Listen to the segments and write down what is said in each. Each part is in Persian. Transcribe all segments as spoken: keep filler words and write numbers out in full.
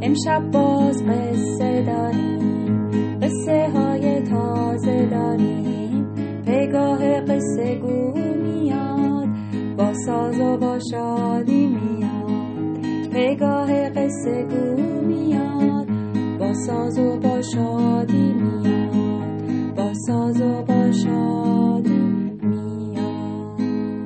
امشب باز قصه داریم، قصه های تازه داریم. پگاه قصه گو میاد، با ساز و با شادی میاد. پگاه قصه گو میاد، با ساز و با شادی میاد. با ساز و با شادی میاد.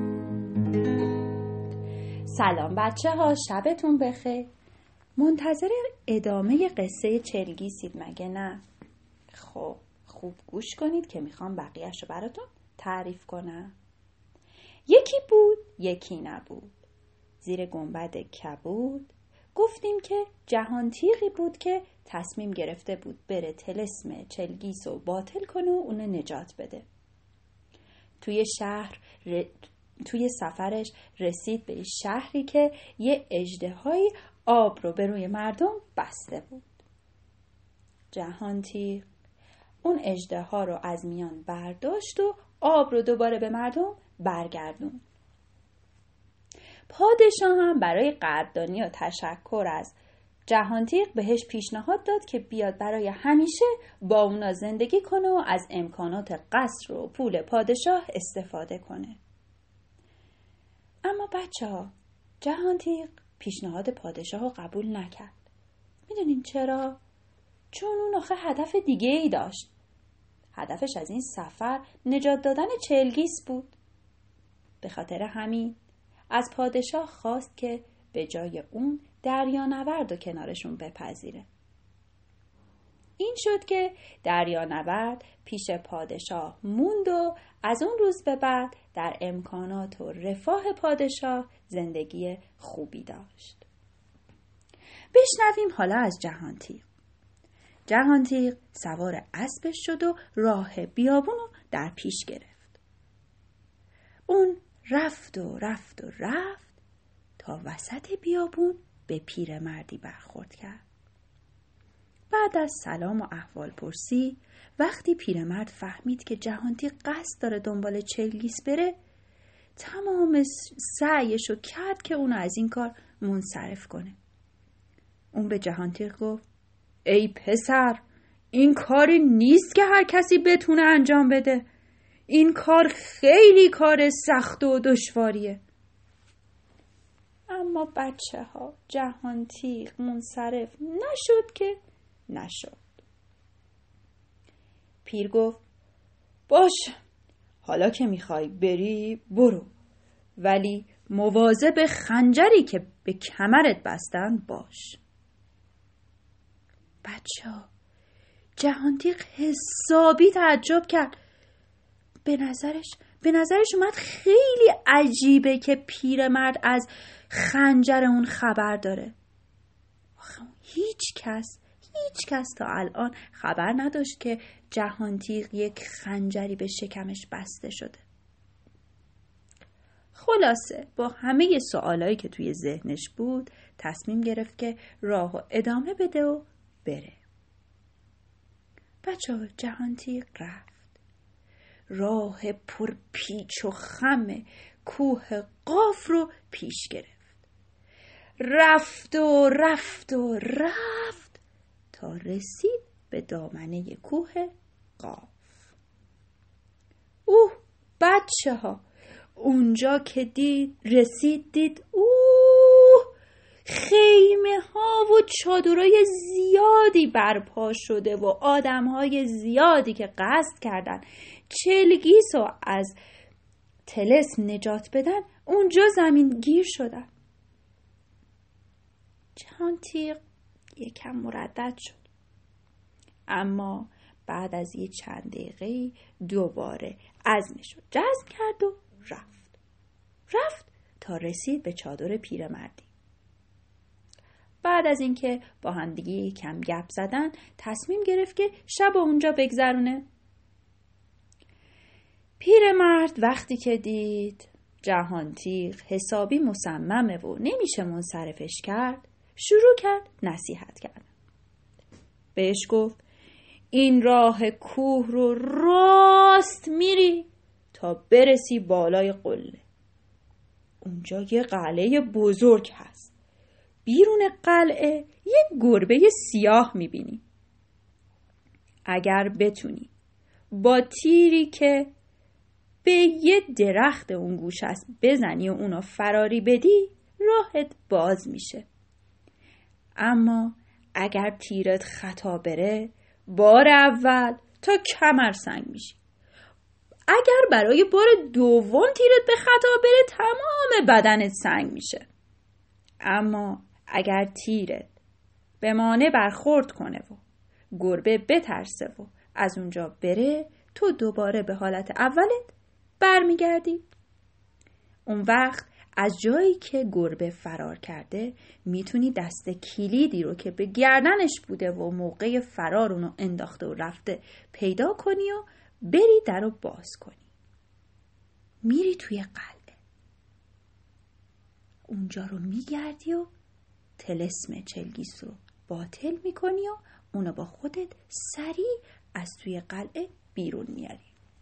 سلام بچه ها، شبتون بخیر. منتظر ادامه قصه چلگیسید مگه نه؟ خب خوب گوش کنید که میخوام بقیه‌شو براتون تعریف کنم. یکی بود یکی نبود، زیر گنبد کبود. گفتیم که جهان تیغی بود که تصمیم گرفته بود بره طلسم چلگیس رو باطل کنه و اونو نجات بده. توی شهر ر... توی سفرش رسید به شهری که یه اژدهای آب رو به روی مردم بسته بود. جهان تیغ اون اژدها رو از میان برداشت و آب رو دوباره به مردم برگردون. پادشاه هم برای قدردانی و تشکر از جهان تیغ بهش پیشنهاد داد که بیاد برای همیشه با اونا زندگی کنه و از امکانات قصر و پول پادشاه استفاده کنه. اما بچه ها، جهان تیغ پیشنهاد پادشاه رو قبول نکرد. میدونین چرا؟ چون اون آخه هدف دیگه ای داشت. هدفش از این سفر نجات دادن چلگیس بود. به خاطر همین از پادشاه خواست که به جای اون دریانورد رو کنارشون بپذیره. این شد که دریانورد پیش پادشاه موند و از اون روز به بعد در امکانات و رفاه پادشاه زندگی خوبی داشت. بشنویم حالا از جهان تیغ. جهان تیغ سوار اسبش شد و راه بیابون رو در پیش گرفت. اون رفت و رفت و رفت تا وسط بیابون به پیرمردی برخورد کرد. بعد از سلام و احوال پرسی، وقتی پیرمرد فهمید که جهان تیغ قصد داره دنبال چلگیس بره، تمام سعیشو کرد که اونو از این کار منصرف کنه. اون به جهان تیغ گفت: ای پسر، این کاری نیست که هر کسی بتونه انجام بده. این کار خیلی کار سخت و دشواریه. اما بچه ها، جهان تیغ منصرف نشد که نشد. پیر گفت: باش، حالا که میخوای بری برو، ولی مواظب خنجری که به کمرت بستن باش. بچه ها، جهان تیغ حسابی تعجب کرد. به نظرش به نظرش اومد خیلی عجیبه که پیرمرد از خنجر اون خبر داره. آخه هیچ کس هیچ کس تا الان خبر نداشت که جهان تیغ یک خنجری به شکمش بسته شده. خلاصه با همه سوالایی که توی ذهنش بود تصمیم گرفت که راهو ادامه بده و بره. بچه‌ها، جهان تیغ رفت. راه پر پیچ و خم کوه قاف رو پیش گرفت. رفت و رفت و رفت تا رسید به دامنه کوه قاف. اوه بچه ها، اونجا که دید رسید دید اوه خیمه ها و چادرای زیادی برپا شده و آدم های زیادی که قصد کردن چلگیس رو از طلسم نجات بدن اونجا زمین گیر شدن. جهان تیغ یکم مردد شد، اما بعد از یه چند دقیقه دوباره عزمش رو جزم کرد و رفت رفت تا رسید به چادر پیرمردی. بعد از اینکه با همدیگه یکم گپ زدن تصمیم گرفت که شب اونجا بگذرونه. پیرمرد وقتی که دید جهان تیغ حسابی مصممه و نمیشه منصرفش کرد، شروع کرد نصیحت کردن. بهش گفت: این راه کوه رو راست میری تا برسی بالای قله. اونجا یه قلعه بزرگ هست. بیرون قلعه یک گربه سیاه میبینی. اگر بتونی با تیری که به یه درخت اون گوش است بزنی و اونو فراری بدی، راهت باز میشه. اما اگر تیرت خطا بره، بار اول تا کمر سنگ میشی. اگر برای بار دوم تیرت به خطا بره، تمام بدنت سنگ میشه. اما اگر تیرت به مانع برخورد کنه و گربه بترسه و از اونجا بره، تو دوباره به حالت اولت برمیگردی. اون وقت از جایی که گربه فرار کرده میتونی دست کلیدی رو که به گردنش بوده و موقع فرار اونو انداخته و رفته پیدا کنی و بری در رو باز کنی. میری توی قلعه. اونجا رو میگردی و طلسم چلگیس رو باطل میکنی و اونو با خودت سریع از توی قلعه بیرون میاری.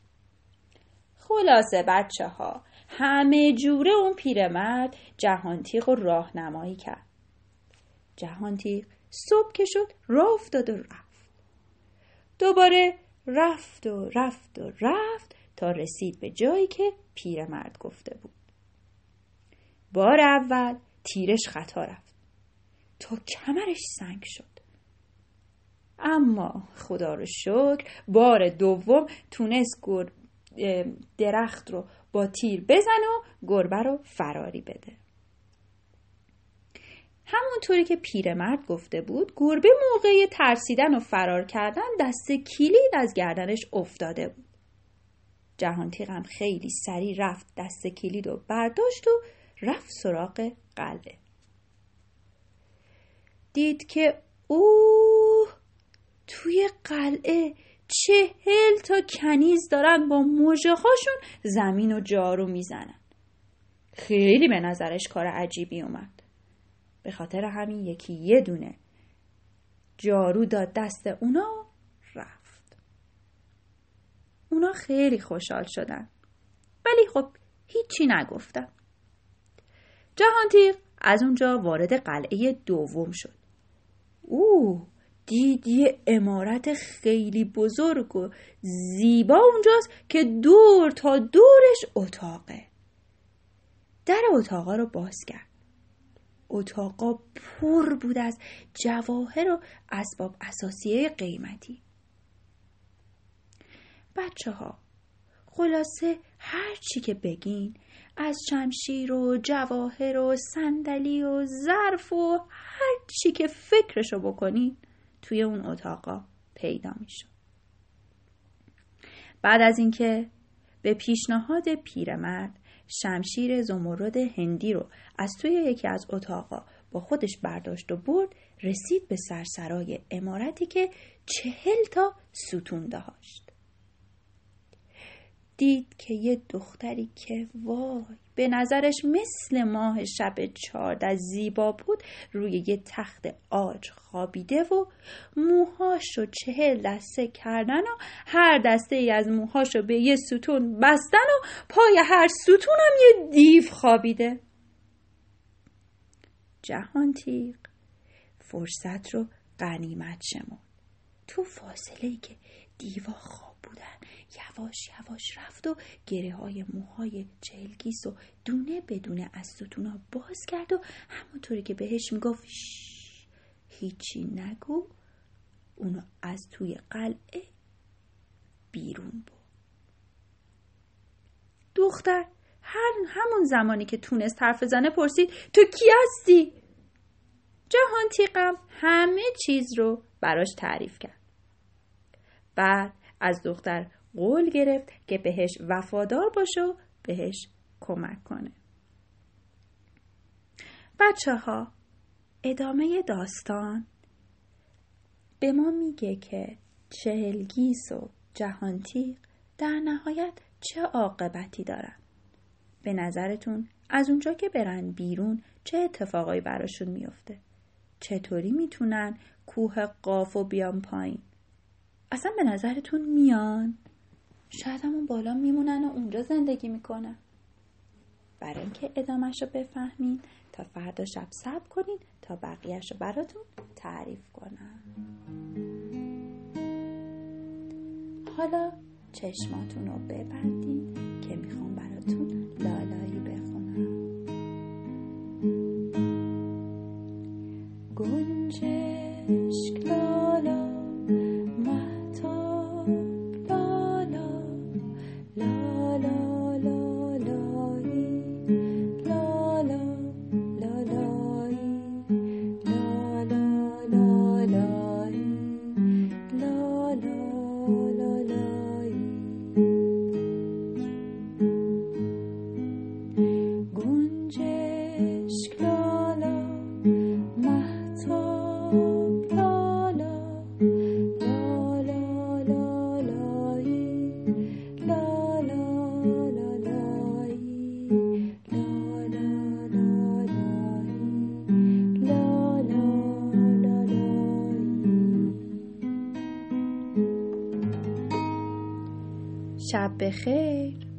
خلاصه بچه ها، همه جوره اون پیرمرد جهانتیغ رو راهنمایی کرد. جهانتیغ صبح که شد راه افتاد و رفت. دوباره رفت و رفت و رفت تا رسید به جایی که پیرمرد گفته بود. بار اول تیرش خطا رفت تا کمرش سنگ شد. اما خدا رو شکر بار دوم تونست درخت رو با تیر بزنه و گربه رو فراری بده. همونطوری که پیرمرد گفته بود، گربه موقع ترسیدن و فرار کردن دست کلید از گردنش افتاده بود. جهانتیغ هم خیلی سریع رفت دست کلید رو برداشت و رفت سراغ قلعه. دید که اوه، توی قلعه چهل تا کنیز دارن با مژه هاشون زمین و جارو میزنن. خیلی به نظرش کار عجیبی اومد. به خاطر همین یکی یه دونه جارو داد دست اونا رفت. اونا خیلی خوشحال شدن، ولی خب هیچی نگفتن. جهانتیغ از اونجا وارد قلعه دوم شد. اوه، دید یه عمارت خیلی بزرگ و زیبا اونجاست که دور تا دورش اتاقه. در اتاقا رو باز کرد. اتاقا پر بود از جواهر و اسباب اساسیه قیمتی. بچه ها، خلاصه هر چی که بگین، از شمشیر و جواهر و صندلی و ظرف و هر چی که فکرشو بکنین توی اون اتاقا پیدا میشد. بعد از اینکه به پیشنهاد پیرمرد شمشیر زمرد هندی رو از توی یکی از اتاقا با خودش برداشت و برد، رسید به سرسرای عمارتی که چهل تا ستون داشت. دید که یه دختری که وای به نظرش مثل ماه شب چارده زیبا بود روی یه تخت عاج خوابیده و موهاشو چهل دسته کردن و هر دسته ای از موهاشو به یه ستون بستن و پای هر ستون هم یه دیو خوابیده. جهانتیغ فرصت رو غنیمت شمرد. تو فاصله ای که دیوا خواب بودن یواش یواش رفت و گره های موهای چلگیس و دونه بدونه از ستونا باز کرد و همونطوری که بهش میگفت هیچی نگو، اونو از توی قلعه بیرون بود. دختر هر همون زمانی که تونست حرف بزنه پرسید تو کی هستی؟ جهانتیغم همه چیز رو براش تعریف کرد. بعد از دختر قول گرفت که بهش وفادار باشه و بهش کمک کنه. بچه ها، ادامه داستان به ما میگه که چهلگیس و جهانتیغ در نهایت چه عاقبتی دارن. به نظرتون از اونجا که برن بیرون چه اتفاقایی براشون میفته؟ چطوری میتونن کوه قافو بیان پایین؟ اصلا به نظرتون میان؟ شاید همون بالا میمونن و اونجا زندگی میکنن. برای اینکه ادامه‌شو بفهمین تا فردا شب صبر کنین تا بقیه‌شو براتون تعریف کنم. حالا چشماتون رو ببندید که میخوام براتون لالایی بخونم. گنجشک لالا مهتاب لالا لالا لالایی لالا لالایی لالا لالایی لالا لالایی گنجشک لالا مهتاب لالا لالا لالایی لالا لالایی لالا لالایی لالا لالایی. شب بخیر.